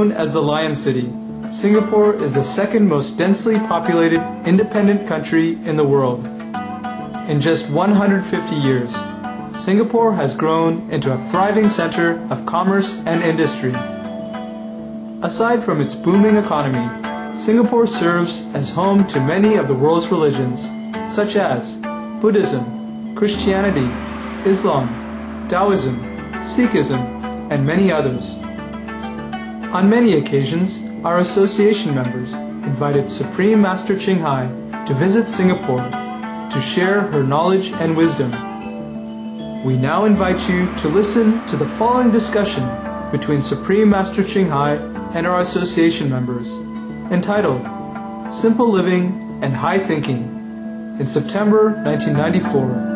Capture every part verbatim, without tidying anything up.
Known as the Lion City, Singapore is the second most densely populated independent country in the world. In just one hundred fifty years, Singapore has grown into a thriving center of commerce and industry. Aside from its booming economy, Singapore serves as home to many of the world's religions, such as Buddhism, Christianity, Islam, Taoism, Sikhism, and many others. On many occasions, our association members invited Supreme Master Ching Hai to visit Singapore to share her knowledge and wisdom. We now invite you to listen to the following discussion between Supreme Master Ching Hai and our association members, entitled Simple Living and High Thinking, in September nineteen ninety-four.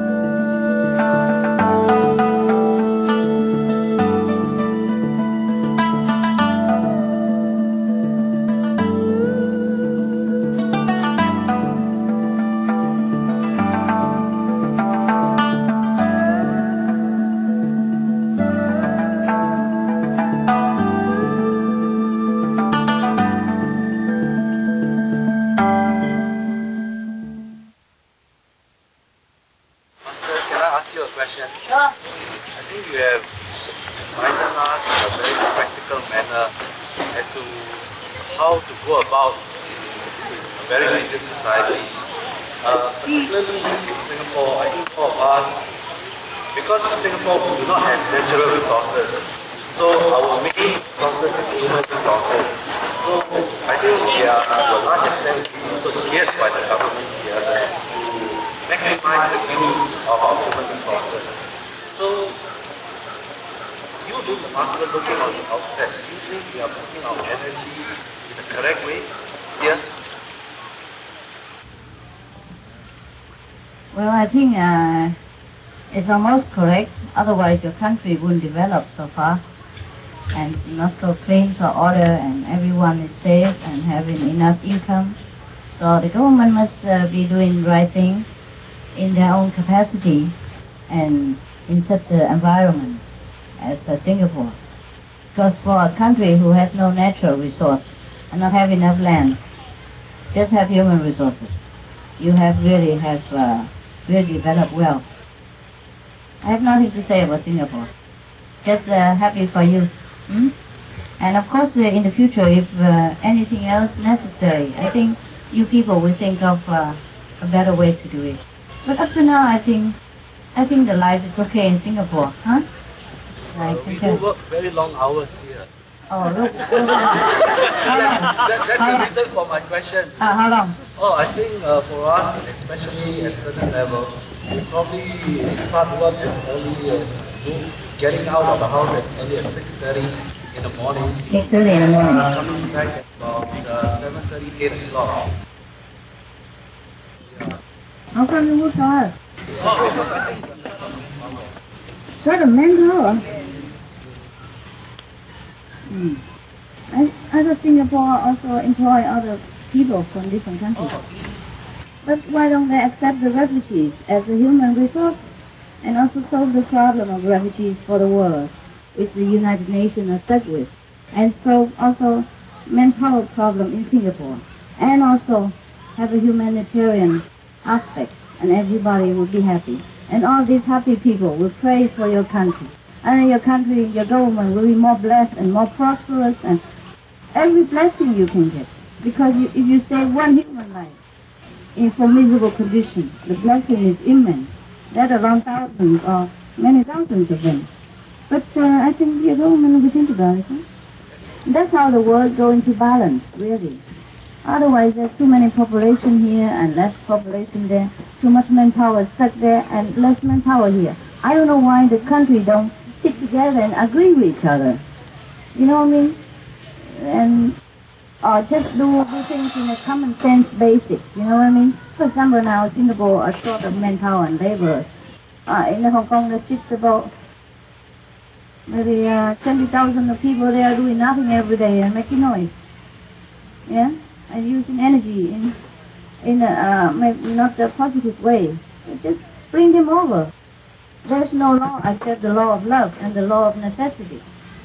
Well, I think uh, it's almost correct. Otherwise, your country wouldn't develop so far, and it's not so clean, so order, and everyone is safe and having enough income. So the government must uh, be doing the right thing in their own capacity and in such an environment as uh, Singapore. Because for a country who has no natural resource and not have enough land, just have human resources, you have really have uh, really developed well. I have nothing to say about Singapore. Just uh, happy for you. Hmm? And of course, uh, in the future, if uh, anything else necessary, I think you people will think of uh, a better way to do it. But up to now, I think I think the life is okay in Singapore, huh? Uh, we do work very long hours here. Oh, look. that's that, that's how the long? reason for my question. Uh, how long? Oh, I think uh, for us, especially at certain level, we probably start work as early as getting out of the house as early as six thirty in the morning. six thirty in the morning. Uh, coming back at about uh, seven thirty, eight o'clock. Yeah. How come you work so hard? Oh, because I think Sort of manpower. Hmm. I, I thought Singapore also employ other people from different countries. But why don't they accept the refugees as a human resource and also solve the problem of refugees for the world, which the United Nations are stuck with, and solve also manpower problem in Singapore, and also have a humanitarian aspect, and everybody will be happy. And all these happy people will pray for your country. And your country, your government will be more blessed and more prosperous, and every blessing you can get. Because you, if you save one human life in formidable condition, the blessing is immense. That around thousands or many thousands of them. But uh, I think your government will think about it. Huh? That's how the world go into balance, really. Otherwise, there's too many population here and less population there. Too much manpower stuck there and less manpower here. I don't know why the country don't sit together and agree with each other. You know what I mean? And or just do, do things in a common sense basis. You know what I mean? For example, now Singapore are short of manpower and labor. Uh, in Hong Kong, there's just about maybe uh, twenty thousand of people there doing nothing every day and making noise. Yeah? And using energy in in a uh, maybe not a positive way. Just bring them over. There's no law except the law of love and the law of necessity.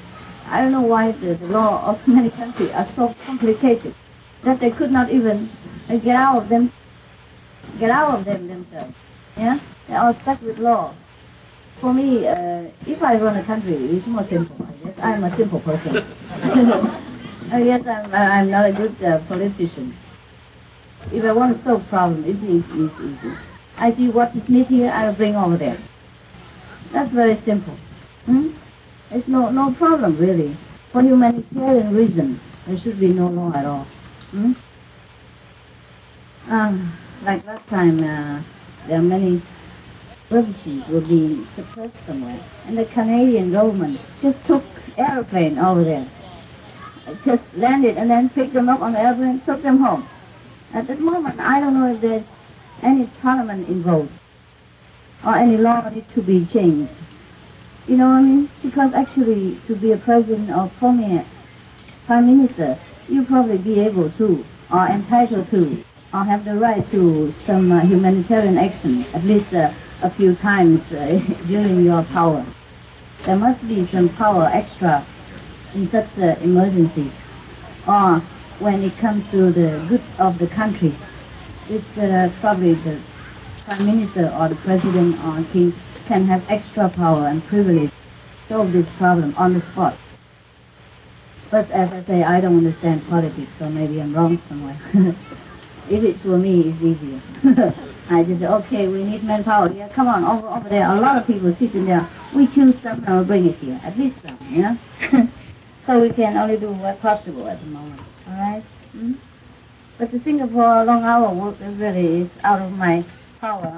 I don't know why the, the law of many countries are so complicated that they could not even uh, get out of them, get out of them themselves. Yeah, they are stuck with law. For me, uh, if I run a country, it's more simple. I guess I'm a simple person. I guess I'm, I'm not a good uh, politician. If I want to solve problems, it's easy, it's easy. I see what is needed here, I'll bring over there. That's very simple. Hmm? There's no, no problem, really. For humanitarian reasons, there should be no law at all. Hmm? Um, like last time, uh, there are many refugees were being suppressed somewhere, and the Canadian government just took airplane over there. Just landed and then picked them up on the airplane and took them home. At that moment, I don't know if there's any parliament involved or any law need to be changed. You know what I mean? Because actually, to be a president or prominent prime minister, you probably be able to, or entitled to, or have the right to some uh, humanitarian action, at least uh, a few times uh, during your power. There must be some power extra in such an emergency, or when it comes to the good of the country. It's uh, probably the prime minister or the president or king can have extra power and privilege to solve this problem on the spot. But as I say, I don't understand politics, so maybe I'm wrong somewhere. If it's for me, it's easier. I just say, okay, we need manpower. Yeah, come on, over over there. A lot of people sitting there. We choose some and we'll bring it here. At least some, you know? So we can only do what's possible at the moment. All right? Hmm? But the Singapore long hour work really is out of my power.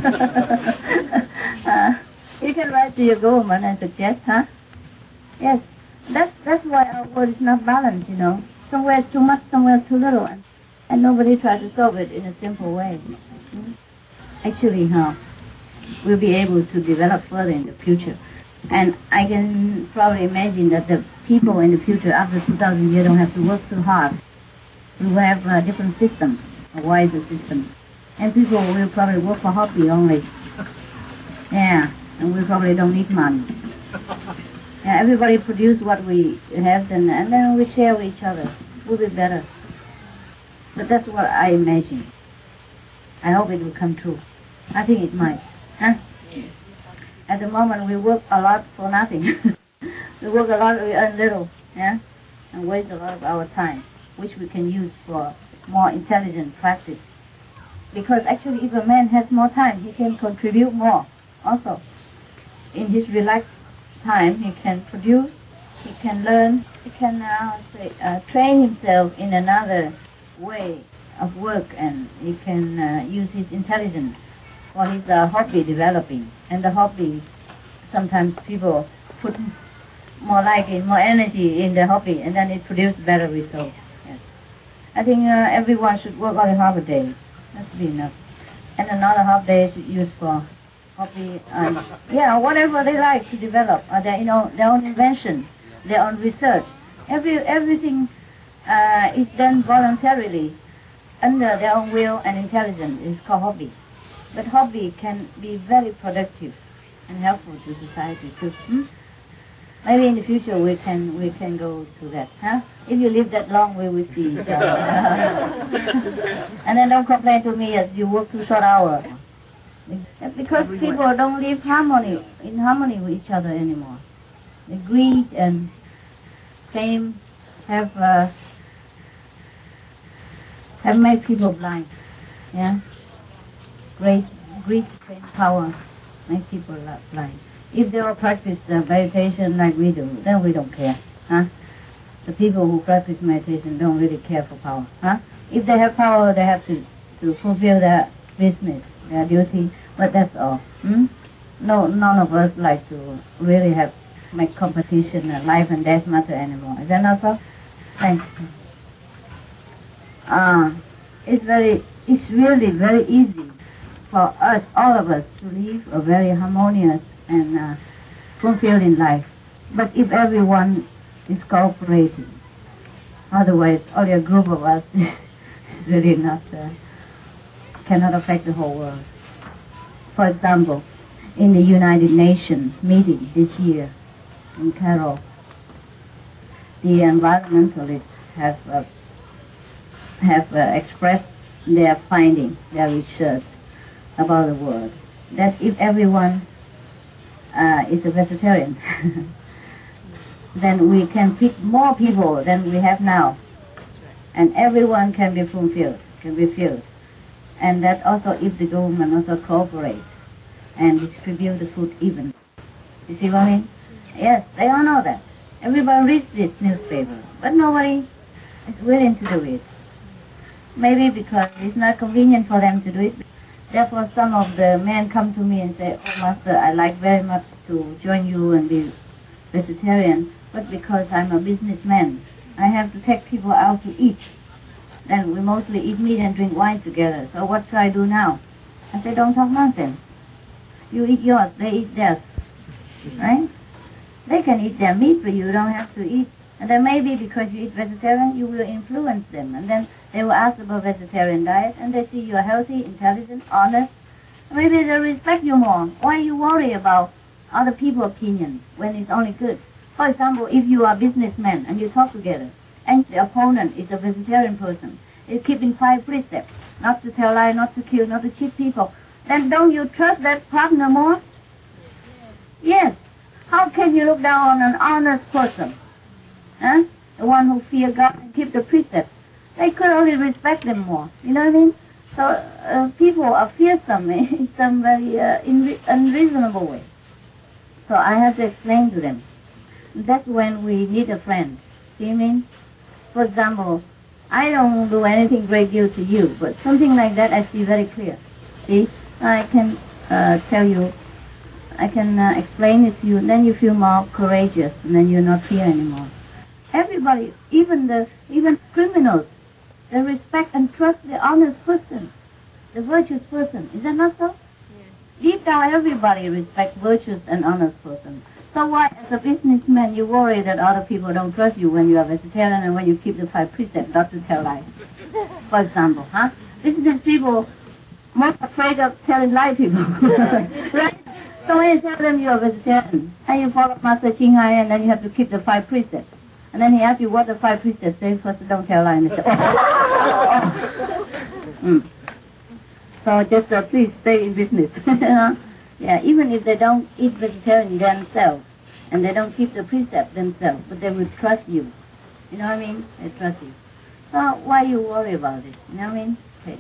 uh, you can write to your government and suggest, huh? Yes. That's, that's why our world is not balanced, you know. Somewhere it's too much, somewhere it's too little. And, and nobody tries to solve it in a simple way. Hmm? Actually, huh, we'll be able to develop further in the future. And I can probably imagine that the people in the future, after two thousand years, don't have to work too hard. We will have a different system, a wiser system. And people will probably work for hobby only. Yeah, and we probably don't need money. Yeah, everybody produce what we have, and, and then we share with each other. We'll be better. But that's what I imagine. I hope it will come true. I think it might. Huh? At the moment, we work a lot for nothing. We work a lot, we earn little, yeah, and waste a lot of our time, which we can use for more intelligent practice. Because actually, if a man has more time, he can contribute more. Also, in his relaxed time, he can produce, he can learn, he can uh, say, uh, train himself in another way of work, and he can uh, use his intelligence for his uh, hobby developing. And the hobby, sometimes people put more like it, more energy in the hobby, and then it produces better results. Yes. I think uh, everyone should work only half a day. That should be enough. And another half day should use for hobby, uh, yeah, whatever they like to develop, or their, you know, their own invention, their own research. Every everything uh, is done voluntarily, under their own will and intelligence. It's called hobby. But hobby can be very productive and helpful to society too. Hmm? Maybe in the future we can we can go to that, huh? If you live that long, we will see each other. And then don't complain to me as you work two short hours. Because people don't live harmony in harmony with each other anymore. The greed and fame have uh, have made people blind. Yeah, great greed, fame, power make people blind. If they all practice uh, meditation like we do, then we don't care, huh? The people who practice meditation don't really care for power, huh? If they have power, they have to to fulfill their business, their duty, but that's all. Hmm? No, none of us like to really have make competition and life and death matter anymore. Is that not so? Thanks. Uh, it's very, it's really very easy for us, all of us, to live a very harmonious and uh, fulfilling life. But if everyone is cooperating, otherwise, only a group of us is really not, uh, cannot affect the whole world. For example, in the United Nations meeting this year in Cairo, the environmentalists have uh, have uh, expressed their finding, their research about the world, that if everyone uh, is a vegetarian, then we can pick more people than we have now, and everyone can be fulfilled, can be filled, and that also if the government also cooperates and distribute the food even. You see what I mean? Yes, they all know that. Everybody reads this newspaper, but nobody is willing to do it. Maybe because it's not convenient for them to do it. Therefore, some of the men come to me and say, "Oh, Master, I like very much to join you and be vegetarian, but because I'm a businessman, I have to take people out to eat. Then we mostly eat meat and drink wine together. So what should I do now?" I say, "Don't talk nonsense. You eat yours, they eat theirs. Right? They can eat their meat, but you don't have to eat. And then maybe because you eat vegetarian, you will influence them. And then they will ask about vegetarian diet, and they see you are healthy, intelligent, honest. Maybe they'll respect you more. Why you worry about other people's opinion when it's only good? For example, if you are a businessman and you talk together, and the opponent is a vegetarian person, they keep in five precepts, not to tell lies, not to kill, not to cheat people, then don't you trust that partner more? Yes. How can you look down on an honest person? Huh? The one who fears God and keep the precepts. They could only respect them more. You know what I mean? So uh, people are fearsome in some very uh, in unreasonable way. So I have to explain to them. That's when we need a friend. See what I mean? For example, I don't do anything great deal to you, but something like that I see very clear. See? I can uh, tell you, I can uh, explain it to you, and then you feel more courageous, and then you're not fear anymore. Everybody, even the even criminals, they respect and trust the honest person, the virtuous person. Is that not so? Yes. Deep down, everybody respects virtuous and honest person. So why, as a businessman, you worry that other people don't trust you when you are vegetarian and when you keep the five precepts not to tell lies? For example, huh? Business people more afraid of telling lie people, right? So when you tell them you're a vegetarian, and you follow Master Ching Hai, and then you have to keep the five precepts. And then he asks you what the five precepts say. First, don't tell lie. And they say, oh. mm. So just uh, please stay in business. Yeah, even if they don't eat vegetarian themselves, and they don't keep the precept themselves, but they will trust you. You know what I mean? They trust you. So why you worry about it? You know what I mean? Okay.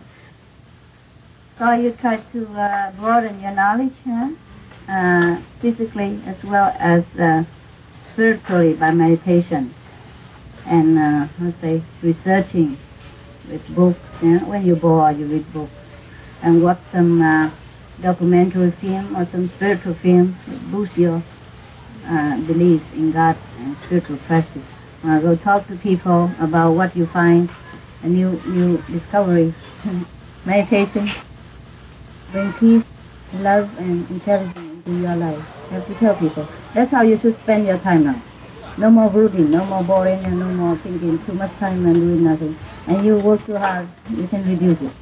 So you try to uh, broaden your knowledge, huh? Uh, physically as well as uh, spiritually by meditation and uh, let's say researching with books. You know, when you're bored, you read books and watch some uh, documentary film or some spiritual film that boosts your uh, belief in God and spiritual practice. Uh, go talk to people about what you find, a new new discovery. Meditation bring peace, love, and intelligence into your life. You have to tell people. That's how you should spend your time now. No more brooding, no more boring, and no more thinking too much time and doing nothing. And you work too hard, you can reduce it.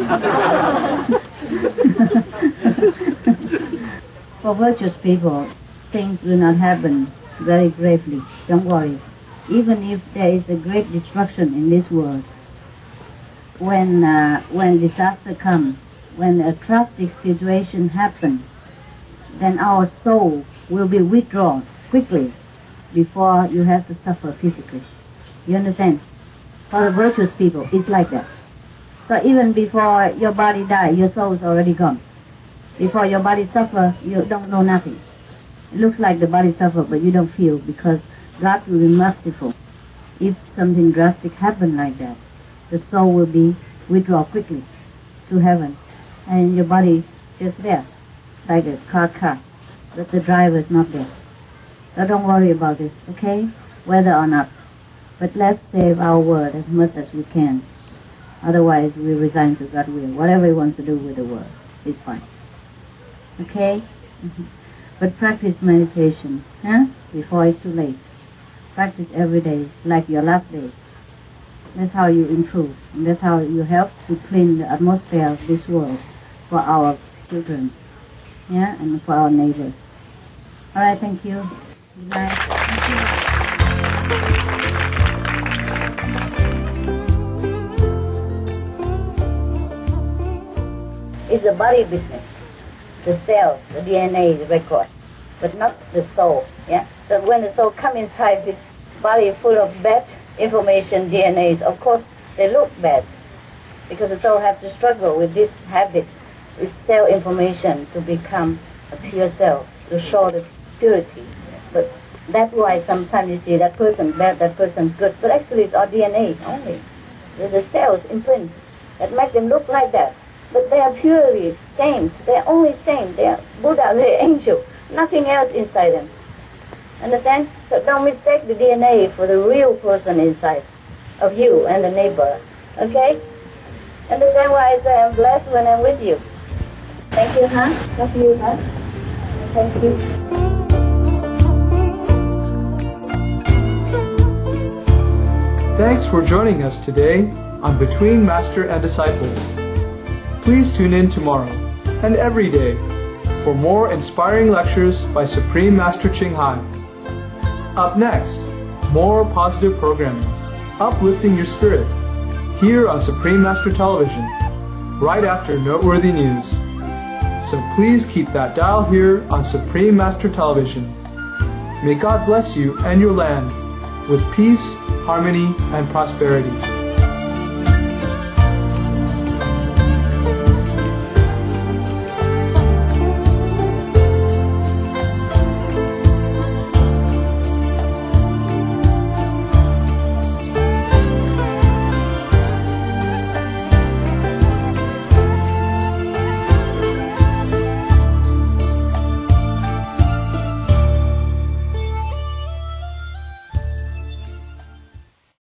For virtuous people, things will not happen very gravely. Don't worry. Even if there is a great destruction in this world, when uh, when disaster comes, when a drastic situation happens, then our soul will be withdrawn quickly before you have to suffer physically. You understand? For the virtuous people, it's like that. So even before your body dies, your soul is already gone. Before your body suffers, you don't know nothing. It looks like the body suffers, but you don't feel, because God will be merciful. If something drastic happens like that, the soul will be withdrawn quickly to heaven, and your body just there, like a car crash, but the driver is not there. So don't worry about it, okay? Whether or not. But let's save our world as much as we can. Otherwise, we resign to God's will. Whatever He wants to do with the world is fine. Okay? Mm-hmm. But practice meditation, huh? Before it's too late. Practice every day, like your last day. That's how you improve. And that's how you help to clean the atmosphere of this world for our children, yeah, and for our neighbors. All right, thank you. Good night. Thank you. is the body business, the cells, the D N A, the record, but not the soul. Yeah. So when the soul comes inside this body full of bad information, D N As, of course they look bad, because the soul has to struggle with this habit, with cell information to become a pure cell, to show the purity. But that's why sometimes you see that person bad, that person's good, but actually it's our D N A only. There's the cells imprint that make them look like that. But they are purely saints. They are only saints. They are Buddha, they are angel. Nothing else inside them. Understand? So don't mistake the D N A for the real person inside of you and the neighbor. Okay? Understand why I say I'm blessed when I'm with you. Thank you, huh? Love you, huh? Thank you. Thanks for joining us today on Between Master and Disciples. Please tune in tomorrow and every day for more inspiring lectures by Supreme Master Ching Hai. Up next, more positive programming, uplifting your spirit, here on Supreme Master Television, right after noteworthy news. So please keep that dial here on Supreme Master Television. May God bless you and your land with peace, harmony, and prosperity.